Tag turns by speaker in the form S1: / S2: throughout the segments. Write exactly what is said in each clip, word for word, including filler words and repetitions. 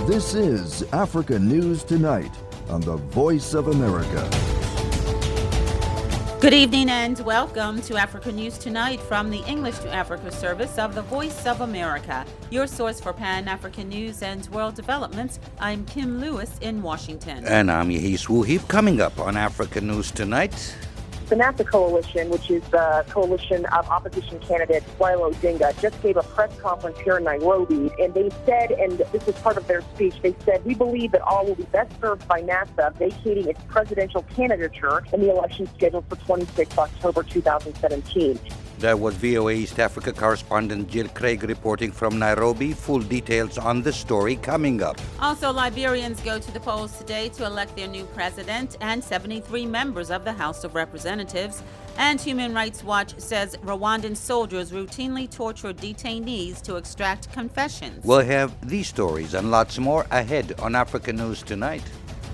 S1: This is Africa News Tonight on the Voice of America.
S2: Good evening and welcome to Africa News Tonight from the English to Africa service of the Voice of America, your source for Pan-African news and world developments. I'm Kim Lewis in Washington.
S3: And I'm Yahis Wuhib. Coming up on Africa News Tonight.
S4: The NASA Coalition, which is the coalition of opposition candidate Raila Odinga, just gave a press conference here in Nairobi, and they said, and this was part of their speech, they said, we believe that all will be best served by NASA vacating its presidential candidature in the election scheduled for twenty-sixth of October two thousand seventeen.
S3: That was V O A East Africa correspondent Jill Craig reporting from Nairobi. Full details on the story coming up.
S2: Also, Liberians go to the polls today to elect their new president and seventy-three members of the House of Representatives. And Human Rights Watch says Rwandan soldiers routinely torture detainees to extract confessions.
S3: We'll have these stories and lots more ahead on Africa News Tonight.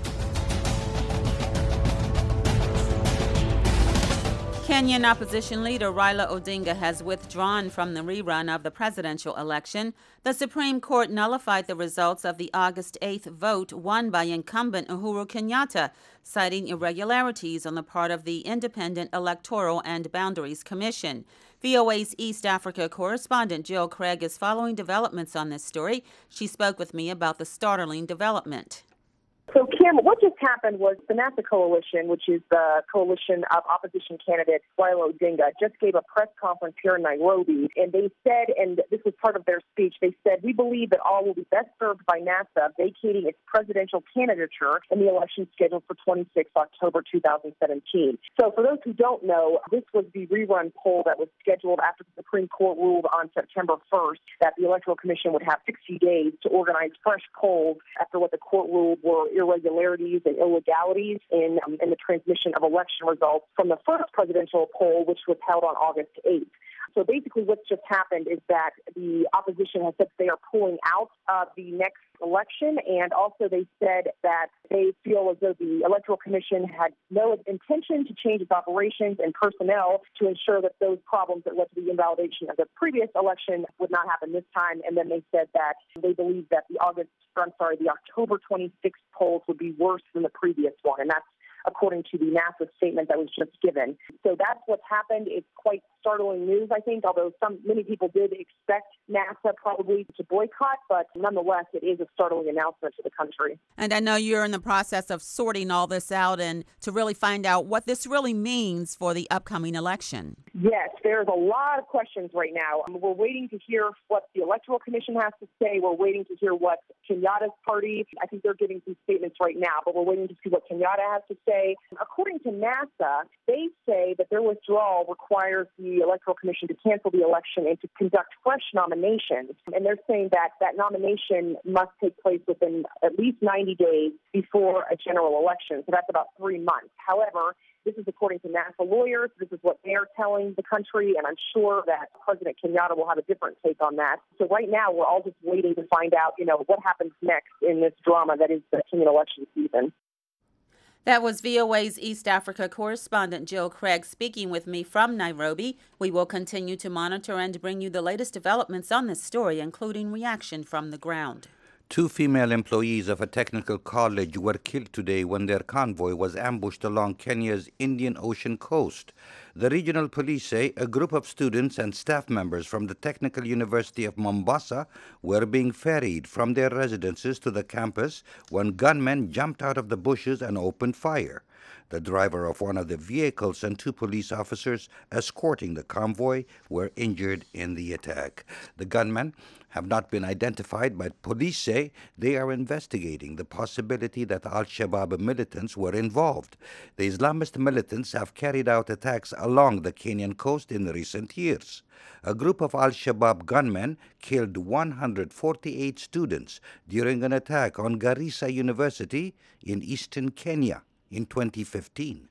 S2: Kenyan opposition leader Raila Odinga has withdrawn from the rerun of the presidential election. The Supreme Court nullified the results of the August eighth vote won by incumbent Uhuru Kenyatta, citing irregularities on the part of the Independent Electoral and Boundaries Commission. V O A's East Africa correspondent Jill Craig is following developments on this story. She spoke with me about the startling development.
S4: So, Kim, what just happened was the NASA Coalition, which is the coalition of opposition candidate Raila Odinga, just gave a press conference here in Nairobi, and they said, and this was part of their speech, they said, we believe that all will be best served by NASA vacating its presidential candidature in the election scheduled for twenty-sixth of October two thousand seventeen. So, for those who don't know, this was the rerun poll that was scheduled after the Supreme Court ruled on September first that the Electoral Commission would have sixty days to organize fresh polls after what the court ruled were irregularities and illegalities in, um, in the transmission of election results from the first presidential poll, which was held on August eighth. So basically what's just happened is that the opposition has said they are pulling out of the next election, and also they said that they feel as though the Electoral Commission had no intention to change its operations and personnel to ensure that those problems that led to the invalidation of the previous election would not happen this time. And then they said that they believe that the August, I'm sorry, the October twenty-sixth polls would be worse than the previous one, and that's according to the NASA statement that was just given. So that's what's happened. It's quite startling news, I think, although some many people did expect NASA probably to boycott, but nonetheless, it is a startling announcement to the country.
S2: And I know you're in the process of sorting all this out and to really find out what this really means for the upcoming election.
S4: Yes, there's a lot of questions right now. Um, we're waiting to hear what the Electoral Commission has to say. We're waiting to hear what Kenyatta's party, I think they're giving some statements right now, but we're waiting to see what Kenyatta has to say. According to NASA, they say that their withdrawal requires the Electoral Commission to cancel the election and to conduct fresh nominations. And they're saying that that nomination must take place within at least ninety days before a general election. So that's about three months. However, this is according to NASA lawyers. This is what they're telling the country, and I'm sure that President Kenyatta will have a different take on that. So right now, we're all just waiting to find out, you know, what happens next in this drama that is the Kenyan election season.
S2: That was V O A's East Africa correspondent Jill Craig speaking with me from Nairobi. We will continue to monitor and bring you the latest developments on this story, including reaction from the ground.
S3: Two female employees of a technical college were killed today when their convoy was ambushed along Kenya's Indian Ocean coast. The regional police say a group of students and staff members from the Technical University of Mombasa were being ferried from their residences to the campus when gunmen jumped out of the bushes and opened fire. The driver of one of the vehicles and two police officers escorting the convoy were injured in the attack. The gunmen have not been identified, but police say they are investigating the possibility that Al-Shabaab militants were involved. The Islamist militants have carried out attacks along the Kenyan coast in recent years. A group of Al-Shabaab gunmen killed one hundred forty-eight students during an attack on Garissa University in eastern Kenya in twenty fifteen.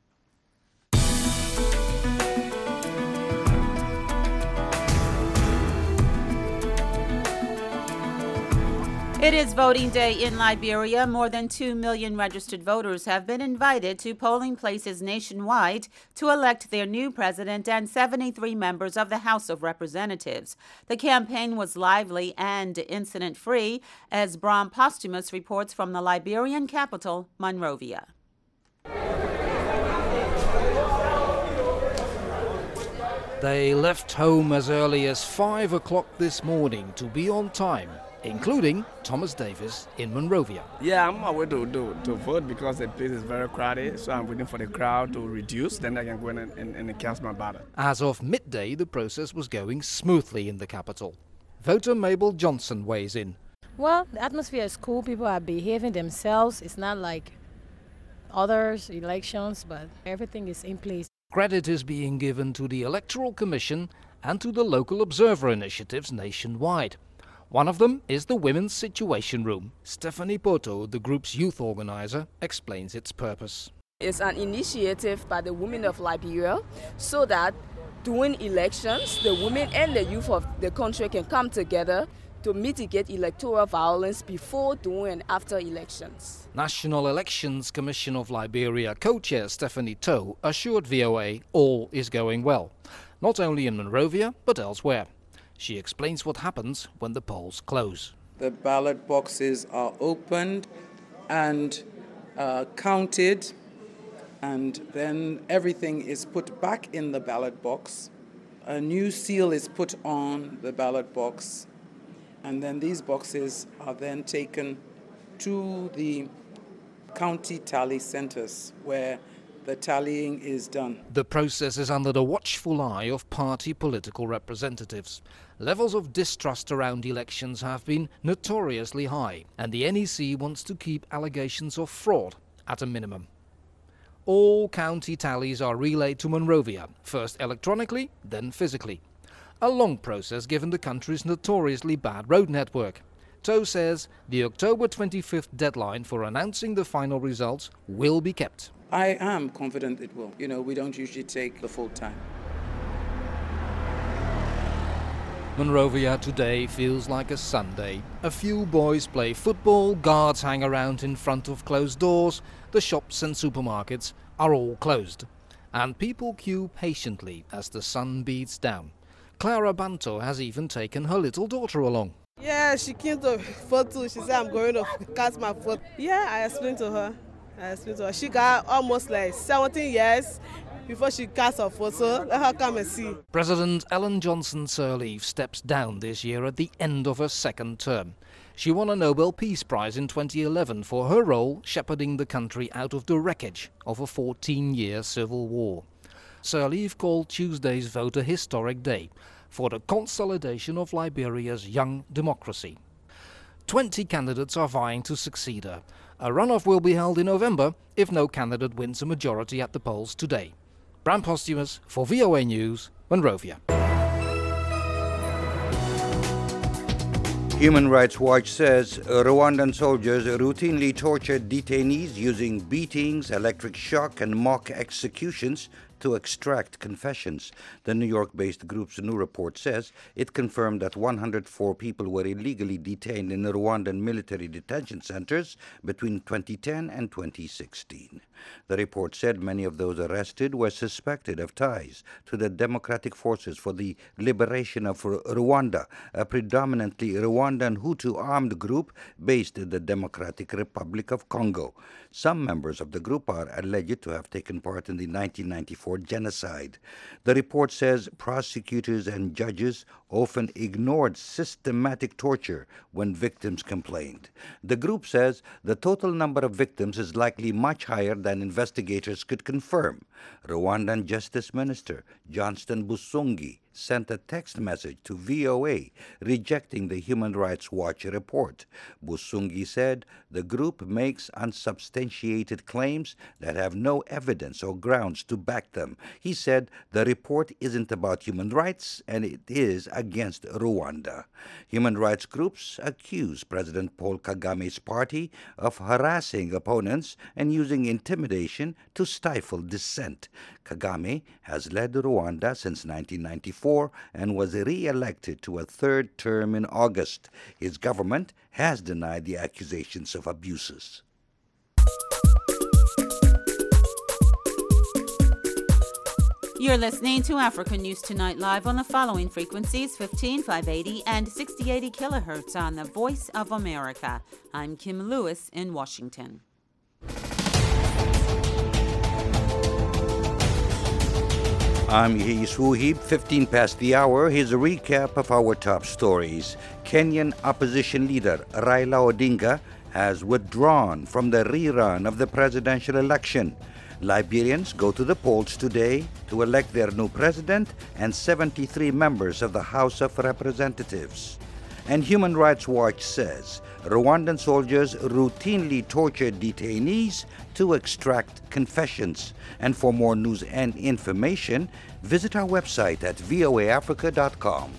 S2: It is voting day in Liberia. More than two million registered voters have been invited to polling places nationwide to elect their new president and seventy-three members of the House of Representatives. The campaign was lively and incident-free, as Bram Postumus reports from the Liberian capital, Monrovia.
S5: They left home as early as five o'clock this morning to be on time, including Thomas Davis in Monrovia.
S6: Yeah, I'm on my way to, to, to vote because the place is very crowded, so I'm waiting for the crowd to reduce, then I can go in and, and, and cast my ballot.
S5: As of midday, the process was going smoothly in the capital. Voter Mabel Johnson weighs in.
S7: Well, the atmosphere is cool. People are behaving themselves. It's not like others elections, but everything is in place.
S5: Credit is being given to the Electoral Commission and to the local observer initiatives nationwide. One of them is the Women's Situation Room. Stephanie Poto, the group's youth organizer, explains its purpose.
S8: It's an initiative by the women of Liberia so that during elections, the women and the youth of the country can come together to mitigate electoral violence before, during, and after elections.
S5: National Elections Commission of Liberia co-chair Stephanie Toe assured V O A all is going well, not only in Monrovia but elsewhere. She explains what happens when the polls close.
S9: The ballot boxes are opened and uh, counted, and then everything is put back in the ballot box. A new seal is put on the ballot box, and then these boxes are then taken to the county tally centers where the tallying is done.
S5: The process is under the watchful eye of party political representatives. Levels of distrust around elections have been notoriously high, and the N E C wants to keep allegations of fraud at a minimum. All county tallies are relayed to Monrovia, first electronically, then physically. A long process given the country's notoriously bad road network. Toe says the October twenty-fifth deadline for announcing the final results will be kept.
S9: I am confident it will. You know, we don't usually take the full time.
S5: Monrovia today feels like a Sunday. A few boys play football, guards hang around in front of closed doors, the shops and supermarkets are all closed, and people queue patiently as the sun beats down. Clara Banto has even taken her little daughter along.
S10: Yeah, she came to vote too. She said, I'm going to cast my vote. Yeah, I explained to her. I explained to her. She got almost like seventeen years before she cast her vote, so let her come and see.
S5: President Ellen Johnson Sirleaf steps down this year at the end of her second term. She won a Nobel Peace Prize in twenty eleven for her role shepherding the country out of the wreckage of a fourteen-year civil war. Sirleaf called Tuesday's vote a historic day for the consolidation of Liberia's young democracy. Twenty candidates are vying to succeed her. A runoff will be held in November if no candidate wins a majority at the polls today. Bram Postumus for V O A News, Monrovia.
S3: Human Rights Watch says Rwandan soldiers routinely tortured detainees using beatings, electric shock, and mock executions to extract confessions. The New York-based group's new report says it confirmed that one hundred four people were illegally detained in the Rwandan military detention centers between twenty ten and twenty sixteen. The report said many of those arrested were suspected of ties to the Democratic Forces for the Liberation of Rwanda, a predominantly Rwandan Hutu armed group based in the Democratic Republic of Congo. Some members of the group are alleged to have taken part in the nineteen ninety-four genocide. The report says prosecutors and judges often ignored systematic torture when victims complained. The group says the total number of victims is likely much higher than investigators could confirm. Rwandan Justice Minister Johnston Busungi sent a text message to V O A rejecting the Human Rights Watch report. Busungi said the group makes unsubstantiated claims that have no evidence or grounds to back them. He said the report isn't about human rights and it is against Rwanda. Human rights groups accuse President Paul Kagame's party of harassing opponents and using intimidation to stifle dissent. Kagame has led Rwanda since nineteen ninety-four. four and was re-elected to a third term in August. His government has denied the accusations of abuses.
S2: You're listening to Africa News Tonight live on the following frequencies: fifteen five eighty and sixty eighty kilohertz on the Voice of America. I'm Kim Lewis in Washington.
S3: I'm Yehi Suhib, fifteen past the hour. Here's a recap of our top stories. Kenyan opposition leader Raila Odinga has withdrawn from the rerun of the presidential election. Liberians go to the polls today to elect their new president and seventy-three members of the House of Representatives. And Human Rights Watch says Rwandan soldiers routinely torture detainees to extract confessions. And for more news and information, visit our website at v o a africa dot com.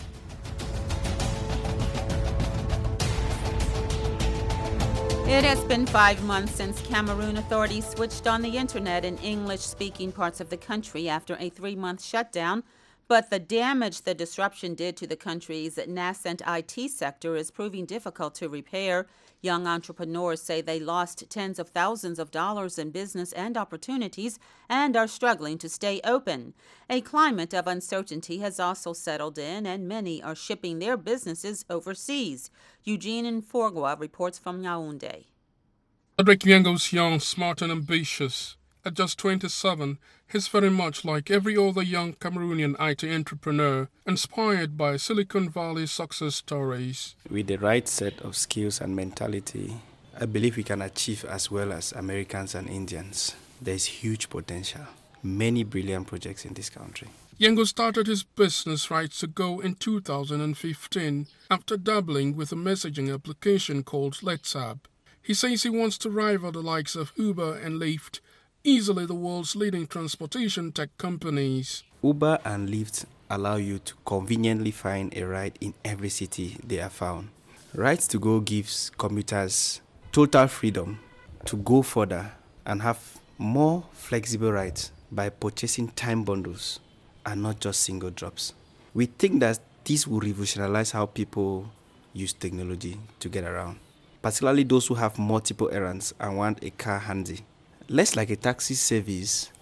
S2: It has been five months since Cameroon authorities switched on the internet in English-speaking parts of the country after a three-month shutdown. But the damage the disruption did to the country's nascent I T sector is proving difficult to repair. Young entrepreneurs say they lost tens of thousands of dollars in business and opportunities and are struggling to stay open. A climate of uncertainty has also settled in, and many are shipping their businesses overseas. Eugene Nforgwa reports from Yaoundé.
S11: Cedric Yengo's young, smart and ambitious. At just twenty-seven, he's very much like every other young Cameroonian I T entrepreneur, inspired by Silicon Valley success stories.
S12: With the right set of skills and mentality, I believe we can achieve as well as Americans and Indians. There's huge potential, many brilliant projects in this country.
S11: Yengo started his business Rights to Go in two thousand fifteen after dabbling with a messaging application called LetsApp. He says he wants to rival the likes of Uber and Lyft, easily the world's leading transportation tech companies.
S12: Uber and Lyft allow you to conveniently find a ride in every city they are found. Rights to Go gives commuters total freedom to go further and have more flexible rides by purchasing time bundles and not just single drops. We think that this will revolutionize how people use technology to get around, particularly those who have multiple errands and want a car handy. Less like a taxi service,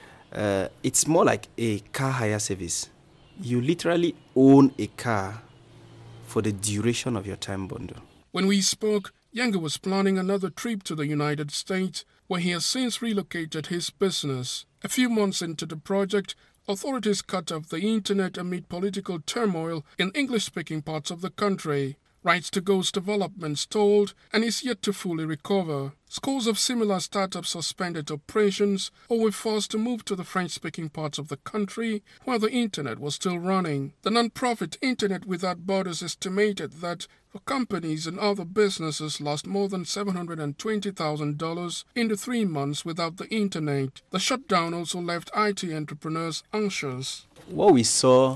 S12: uh, it's more like a car hire service. You literally own a car for the duration of your time bundle.
S11: When we spoke, Yengo was planning another trip to the United States, where he has since relocated his business. A few months into the project, authorities cut off the internet amid political turmoil in English-speaking parts of the country. Rights to Go's development stalled and is yet to fully recover. Scores of similar startups suspended operations or were forced to move to the French-speaking parts of the country where the internet was still running. The non-profit Internet Without Borders estimated that the companies and other businesses lost more than seven hundred twenty thousand dollars in the three months without the internet. The shutdown also left I T entrepreneurs anxious.
S12: What we saw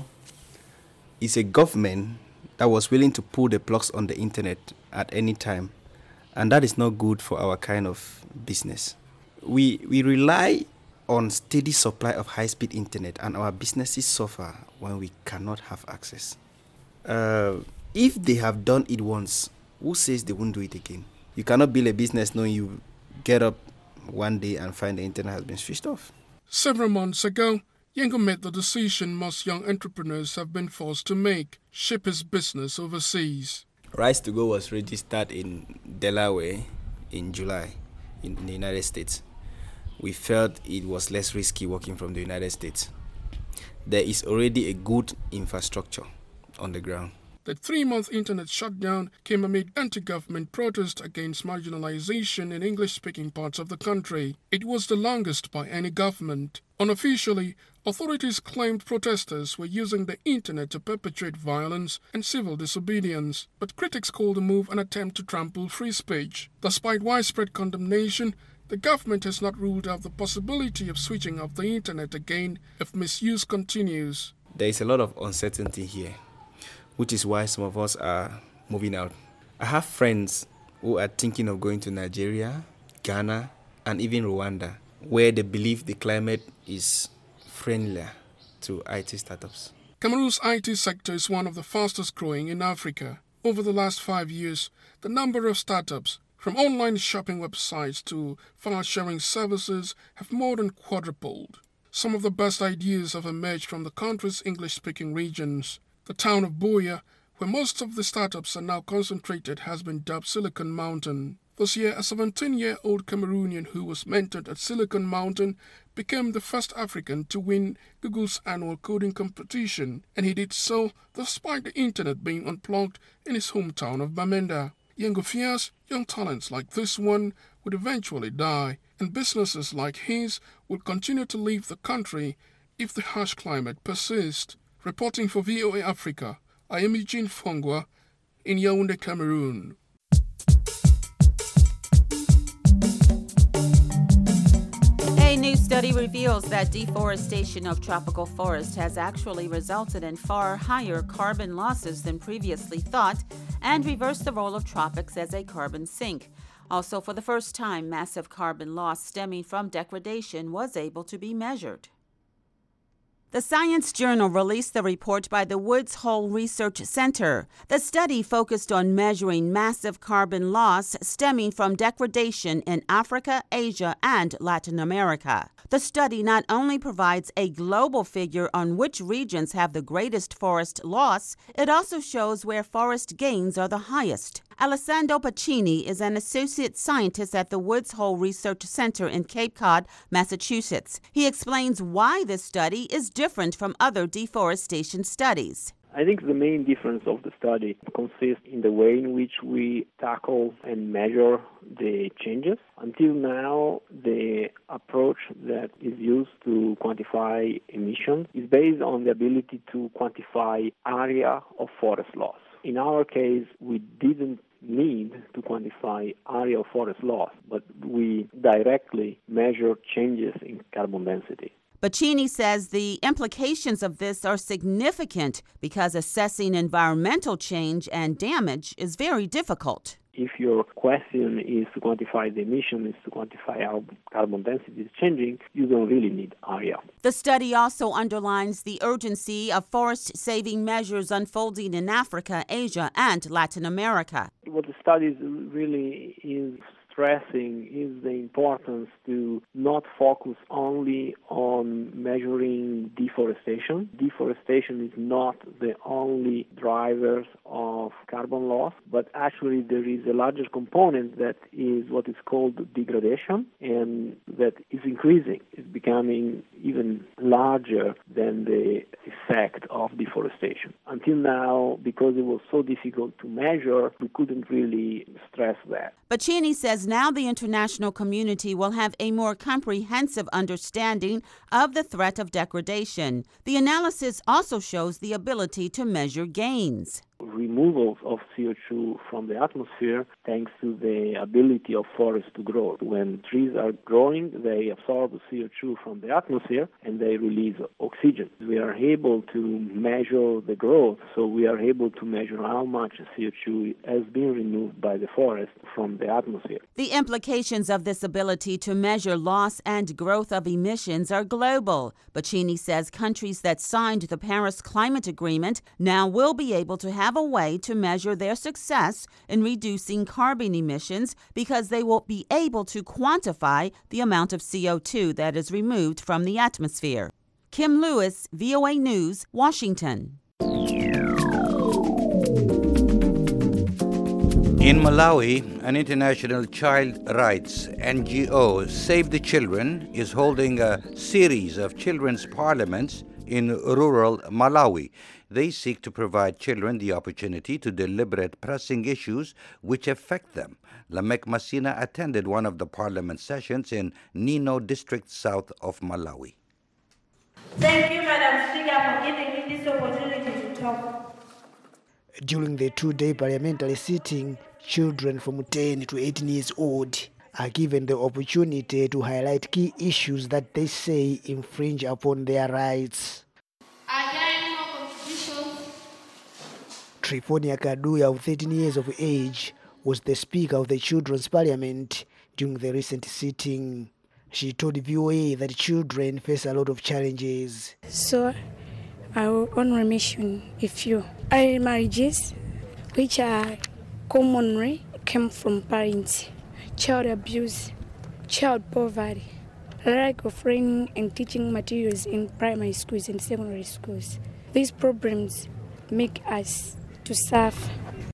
S12: is a government that was willing to pull the plugs on the internet at any time. And that is not good for our kind of business. We we rely on steady supply of high-speed internet, and our businesses suffer when we cannot have access. Uh, if they have done it once, who says they won't do it again? You cannot build a business knowing you get up one day and find the internet has been switched off.
S11: Several months ago, Yengo made the decision most young entrepreneurs have been forced to make: ship his business overseas.
S12: Rights to Go was registered in Delaware in July in, in the United States. We felt it was less risky working from the United States. There is already a good infrastructure on the ground.
S11: The three-month internet shutdown came amid anti-government protests against marginalization in English-speaking parts of the country. It was the longest by any government. Unofficially, authorities claimed protesters were using the internet to perpetrate violence and civil disobedience, but critics called the move an attempt to trample free speech. Despite widespread condemnation, the government has not ruled out the possibility of switching off the internet again if misuse continues.
S12: There is a lot of uncertainty here, which is why some of us are moving out. I have friends who are thinking of going to Nigeria, Ghana, and even Rwanda, where they believe the climate is friendlier to I T startups.
S11: Cameroon's I T sector is one of the fastest growing in Africa. Over the last five years, the number of startups, from online shopping websites to file-sharing services, have more than quadrupled. Some of the best ideas have emerged from the country's English-speaking regions. The town of Buea, where most of the startups are now concentrated, has been dubbed Silicon Mountain. This year, a seventeen-year-old Cameroonian who was mentored at Silicon Mountain became the first African to win Google's annual coding competition, and he did so despite the internet being unplugged in his hometown of Bamenda. Yengo fears young talents like this one would eventually die, and businesses like his will continue to leave the country if the harsh climate persists. Reporting for V O A Africa, I am Eugene Fongwa in Yaoundé, Cameroon.
S2: A new study reveals that deforestation of tropical forests has actually resulted in far higher carbon losses than previously thought and reversed the role of tropics as a carbon sink. Also, for the first time, massive carbon loss stemming from degradation was able to be measured. The Science Journal released the report by the Woods Hole Research Center. The study focused on measuring massive carbon loss stemming from degradation in Africa, Asia, and Latin America. The study not only provides a global figure on which regions have the greatest forest loss, it also shows where forest gains are the highest. Alessandro Pacini is an associate scientist at the Woods Hole Research Center in Cape Cod, Massachusetts. He explains why this study is different from other deforestation studies.
S13: I think the main difference of the study consists in the way in which we tackle and measure the changes. Until now, the approach that is used to quantify emissions is based on the ability to quantify area of forest loss. In our case, we didn't need to quantify area of forest loss, but we directly measure changes in carbon density.
S2: Bacini says the implications of this are significant because assessing environmental change and damage is very difficult.
S13: If your question is to quantify the emission, is to quantify how carbon density is changing, you don't really need area.
S2: The study also underlines the urgency of forest-saving measures unfolding in Africa, Asia, and Latin America.
S13: What the study really is stressing is the importance to not focus only on measuring deforestation. Deforestation is not the only driver of carbon loss, but actually there is a larger component that is what is called degradation, and that is increasing. It's becoming even larger than the effect of deforestation. Until now, because it was so difficult to measure, we couldn't really stress that.
S2: Bacini says now the international community will have a more comprehensive understanding of the threat of degradation. The analysis also shows the ability to measure gains.
S13: Removals of C O two from the atmosphere thanks to the ability of forests to grow. When trees are growing, they absorb C O two from the atmosphere and they release oxygen. We are able to measure the growth, so we are able to measure how much C O two has been removed by the forest from the atmosphere.
S2: The implications of this ability to measure loss and growth of emissions are global. Bacini says countries that signed the Paris Climate Agreement now will be able to have a way to measure their success in reducing carbon emissions because they will be able to quantify the amount of C O two that is removed from the atmosphere. Kim Lewis, V O A News, Washington.
S3: In Malawi, an international child rights N G O, Save the Children, is holding a series of children's parliaments in rural Malawi. They seek to provide children the opportunity to deliberate pressing issues which affect them. Lamek Masina attended one of the parliament sessions in Nino district south of Malawi.
S14: Thank you, Madam Speaker, for giving me this opportunity to talk.
S15: During the two-day parliamentary sitting, children from ten to eighteen years old are given the opportunity to highlight key issues that they say infringe upon their rights. Trifonia Kaduya, of thirteen years of age, was the Speaker of the Children's Parliament during the recent sitting. She told V O A that children face a lot of challenges.
S16: So, Our own remission, a few. Early marriages, which are commonly came from parents, child abuse, child poverty, lack of learning and teaching materials in primary schools and secondary schools. These problems make us to suffer.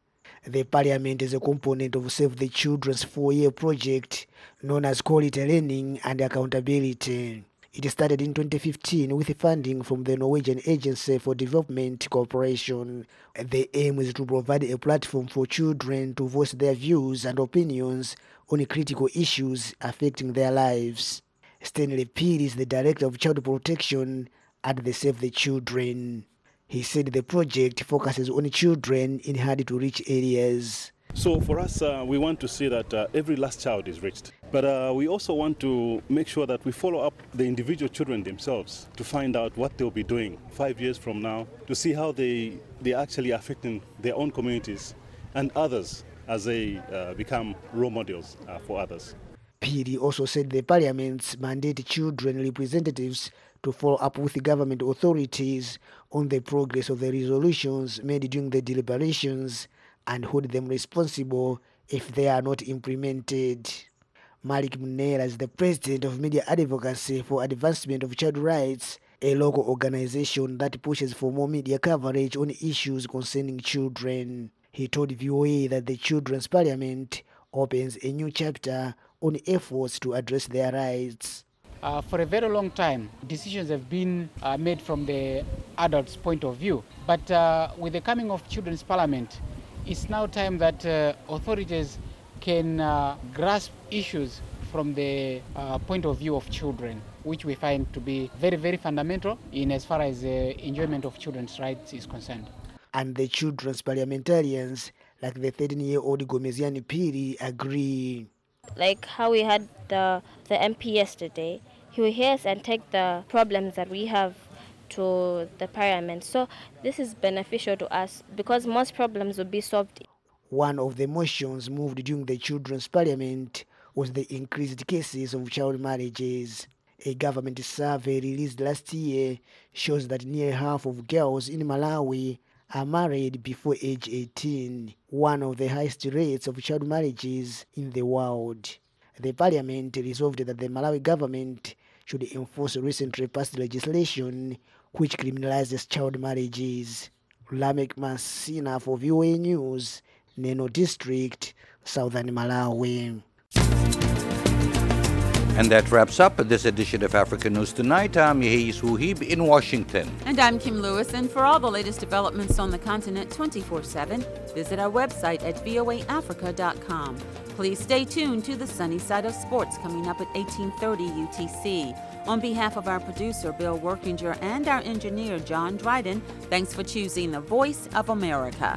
S15: The parliament is a component of Save the Children's four-year project known as Quality Learning and Accountability. It started in twenty fifteen with funding from the Norwegian Agency for Development Cooperation. The aim is to provide a platform for children to voice their views and opinions on critical issues affecting their lives. Stanley Peel is the Director of Child Protection at the Save the Children. He said the project focuses on children in hard-to-reach areas.
S17: So for us, uh, we want to see that uh, every last child is reached. But uh, we also want to make sure that we follow up the individual children themselves to find out what they'll be doing five years from now, to see how they, they're actually affecting their own communities and others as they uh, become role models uh, for others.
S15: Piri also said the parliaments mandate children representatives to follow up with government authorities on the progress of the resolutions made during the deliberations and hold them responsible if they are not implemented. Malik Munera is the president of Media Advocacy for Advancement of Child Rights, a local organization that pushes for more media coverage on issues concerning children. He told V O A that the Children's Parliament opens a new chapter on efforts to address their rights.
S18: Uh, for a very long time, decisions have been uh, made from the adults' point of view. But uh, with the coming of Children's Parliament, it's now time that uh, authorities can uh, grasp issues from the uh, point of view of children, which we find to be very, very fundamental in as far as the enjoyment of children's rights is concerned.
S15: And the children's parliamentarians, like the thirteen-year-old Gomeziani Piri, agree.
S19: Like how we had the, the M P yesterday, he will hear us and take the problems that we have to the parliament. So this is beneficial to us because most problems will be solved.
S15: One of the motions moved during the Children's Parliament was the increased cases of child marriages. A government survey released last year shows that nearly half of girls in Malawi are married before age eighteen, one of the highest rates of child marriages in the world. The parliament resolved that the Malawi government should enforce recently passed legislation which criminalizes child marriages. Lamek Masina for V O A News, Neno District, Southern Malawi.
S3: And that wraps up this edition of Africa News Tonight. I'm Yehis Wuhib in Washington.
S2: And I'm Kim Lewis. And for all the latest developments on the continent twenty-four seven, visit our website at V O A Africa dot com. Please stay tuned to the Sunny Side of Sports coming up at eighteen thirty U T C. On behalf of our producer, Bill Workinger, and our engineer, John Dryden, thanks for choosing the Voice of America.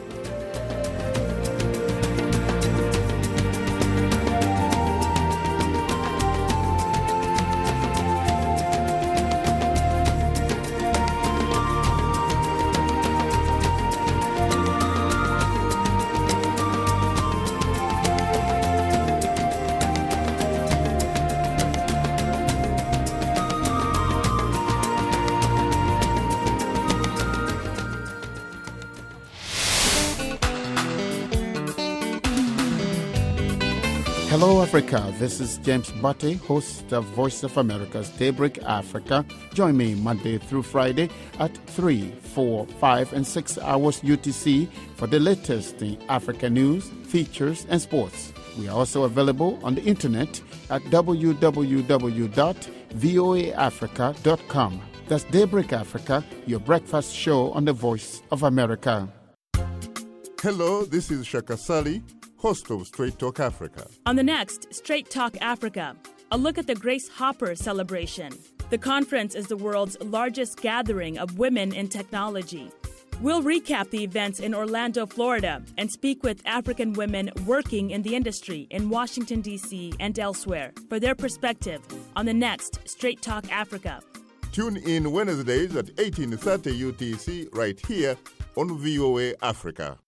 S20: Hello, Africa. This is James Butte, host of Voice of America's Daybreak Africa. Join me Monday through Friday at three, four, five, and six hours U T C for the latest in Africa news, features, and sports. We are also available on the internet at w w w dot voa africa dot com. That's Daybreak Africa, your breakfast show on the Voice of America.
S21: Hello, this is Shaka Sali, host of Straight Talk Africa.
S22: On the next Straight Talk Africa, a look at the Grace Hopper celebration. The conference is the world's largest gathering of women in technology. We'll recap the events in Orlando, Florida, and speak with African women working in the industry in Washington, D C and elsewhere for their perspective on the next Straight Talk Africa.
S21: Tune in Wednesdays at eighteen thirty U T C right here on V O A Africa.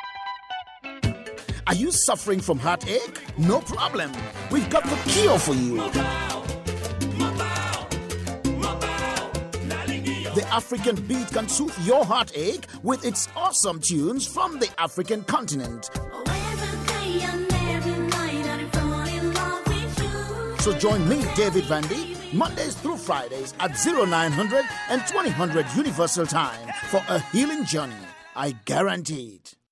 S23: Are you suffering from heartache? No problem. We've got the cure for you. The African beat can soothe your heartache with its awesome tunes from the African continent. So join me, David Vandy, Mondays through Fridays at oh nine hundred and twenty hundred Universal Time for a healing journey. I guarantee it.